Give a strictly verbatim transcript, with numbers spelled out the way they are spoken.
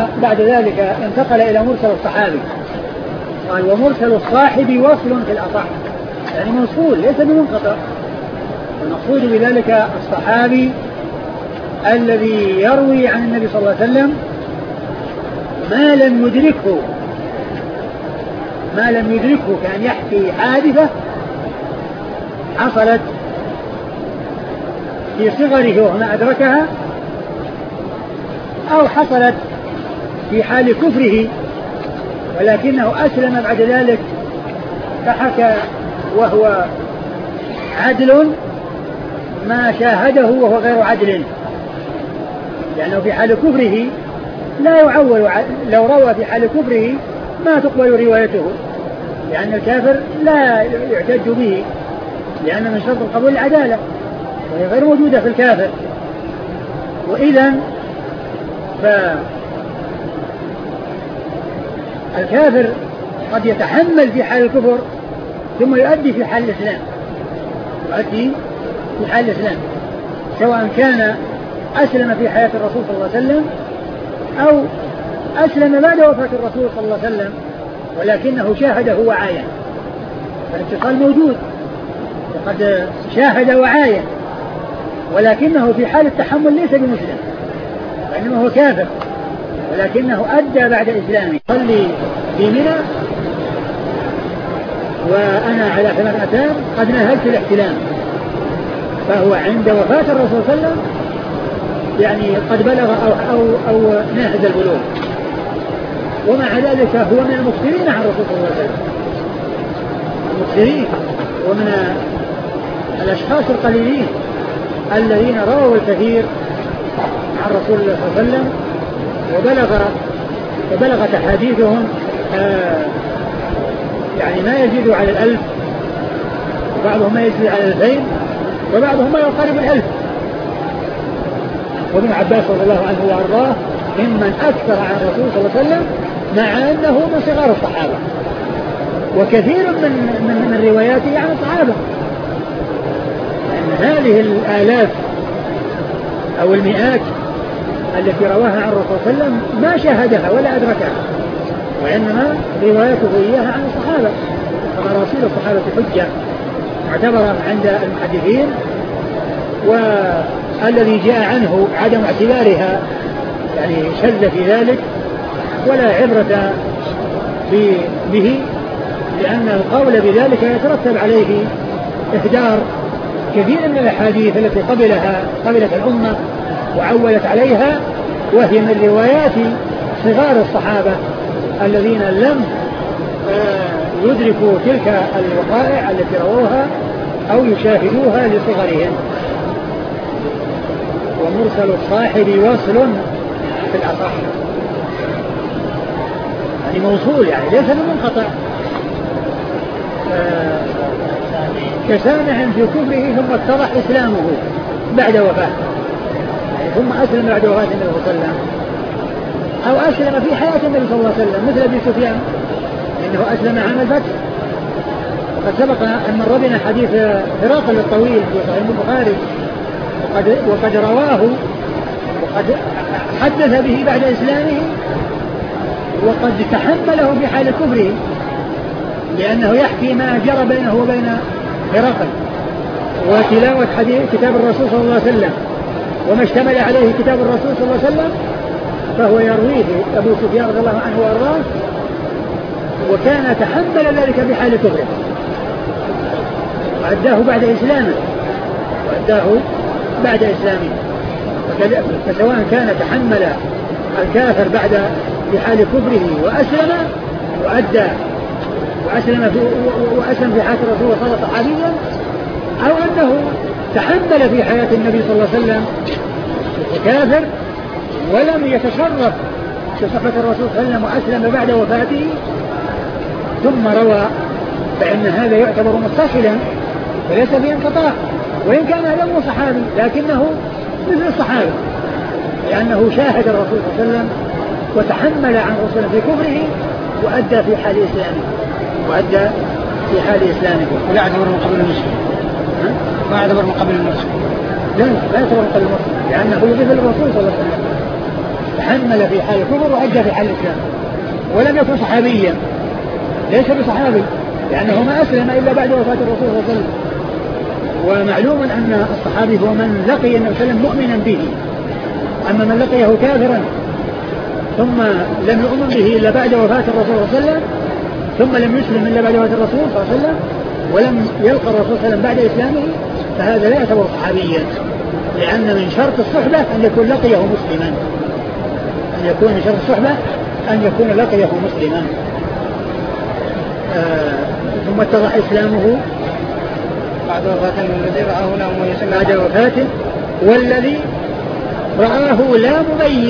بعد ذلك انتقل إلى مرسل الصحابي، قال ومرسل الصاحب وصل في الأصح، يعني موصول ليس بمنقطع. المقصود بذلك الصحابي الذي يروي عن النبي صلى الله عليه وسلم ما لم يدركه ما لم يدركه كان يحكي حادثة حصلت في صغره وما أدركها، أو حصلت في حال كفره ولكنه أسلم بعد ذلك فحكى وهو عدل ما شاهده وهو غير عدل، لأنه في حال كفره لا يعول، لو روى في حال كفره ما تقبل روايته، لأن الكافر لا يعتد به، لأن من شرط القبول العدالة وهي غير موجودة في الكافر. وإذا فالكافر قد يتحمل في حال الكفر ثم يؤدي في حال الإسلام، يؤدي في حال الإسلام سواء كان أسلم في حياة الرسول صلى الله عليه وسلم أو أسلم بعد وفاة الرسول صلى الله عليه وسلم ولكنه شاهده وعاين، فالاتصال موجود وقد شاهد وعاين، ولكنه في حال التحمل ليس بمسلم وإنما هو كافر، ولكنه أدى بعد إسلامه. صلي في منى وأنا على ثلاث أتام قد نهلت الاحتلام، فهو عند وفاة الرسول صلى الله عليه وسلم يعني قد بلغ أو, أو, أو ناهز البلوغ، ومع ذلك هو من المكثرين عن الرسول صلى الله عليه وسلم، المكثرين ومن الأشخاص القليلين الذين رووا الكثير عن رسول الله صلى الله عليه وسلم، وبلغ وبلغت أحاديثهم آه يعني ما يزيد على الألف، وبعضهم ما يزيد على الألفين، وبعضهم ما يقارب الألف. وابن عباس رضي الله عنه وأرضاه ممن أكثر عن الرسول صلى الله عليه وسلم مع أنه من صغار الصحابة، وكثير من من, من رواياته عن الصحابة، لأن هذه الآلاف أو المئات التي رواها عن الرسول صلى الله عليه وسلم ما شاهدها ولا أدركها، وإنما روايته إياها عن الصحابة، فمراسيل الصحابة حجة معتبرة عند المحدثين، والذي جاء عنه عدم اعتبارها يعني شذ في ذلك ولا عبرة به، لأن القول بذلك يترتب عليه إهدار كثير من الأحاديث التي قبلها قبلت الأمة وعولت عليها، وهي من روايات صغار الصحابة الذين لم يدركوا تلك الوقائع التي رووها أو يشاهدوها لصغرهم. ومرسل الصاحب وصل في الأصح، يعني موصول يعني ليس بمنقطع، آه كسامع في كفره ثم اتضح إسلامه بعد وفاته، يعني ثم أسلم بعد وفاة النبي صلى الله عليه وسلم، أو أسلم في حياة النبي صلى الله عليه وسلم مثل أبي سفيان إنه أسلم عام الفتح. وقد سبق أن مر بنا حديث هرقل الطويل في صحيح البخاري، وقد, وقد رواه وقد حدث به بعد إسلامه، وقد تحمله في حال كفره، لأنه يحكي ما جرى بينه وبين هرقل وتلاوة حديث كتاب الرسول صلى الله عليه وسلم وما اشتمل عليه كتاب الرسول صلى الله عليه وسلم، فهو يرويه أبو سفيان رضي الله عنه وأرضاه، وكان تحمل ذلك في حال كفره وأداه بعد إسلامه وأداه بعد إسلامه. فسواء كان تحمل الكافر بعد في حال كفره وأسلم وأدى وأسلم في وأسلم في حياة الرسول صلى الله عليه وسلم صحابيا، أو أنه تحمل في حياة النبي صلى الله عليه وسلم كافر ولم يتشرف بصحبة الرسول صلى الله عليه وسلم وأسلم بعد وفاته ثم روى، فإن هذا يعتبر متصلا وليس بانقطاع، وإن كان هذا مو صحابي لكنه مثل الصحابة، لأنه شاهد الرسول صلى الله عليه وسلم وتحمل عن رسوله في كفره وأدى في حال إسلامه وأدى في حال إسلامه. ولا يعتبر من قبل المسلم، ما يعتبر من قبل المسلم، لا لا يعتبر من قبل المسلم، لأنه يضيف الرسول صلى الله عليه وسلم، تحمل في حال الكفر وأدى في حال الإسلام، ولم يكن صحابيا، ليس بصحابي، لأنه ما أسلم إلا بعد وفاة الرسول صلى الله عليه وسلم. ومعلوم أن الصحابي هو من لقي النبي صلى الله عليه وسلم مؤمنا به، أما من لقيه كافرا ثم لم يؤمن به إلا بعد وفاة الرسول صلى الله عليه وسلم، ثم لم يسلم إلا بعد وفاة الرسول صلى الله عليه وسلم، ولم يلقى الرسول صلى الله عليه وسلم بعد إسلامه، فهذا لا يعتبر صحابيا، لأن من شرط الصحبة أن يكون لقيه مسلما، أن يكون من شرط الصحبة أن يكون لقيه مسلما. آه ثم اتضح إسلامه بعد وفاته الذي رآه لا مميز بعد وفاته، والذي رآه لا مميز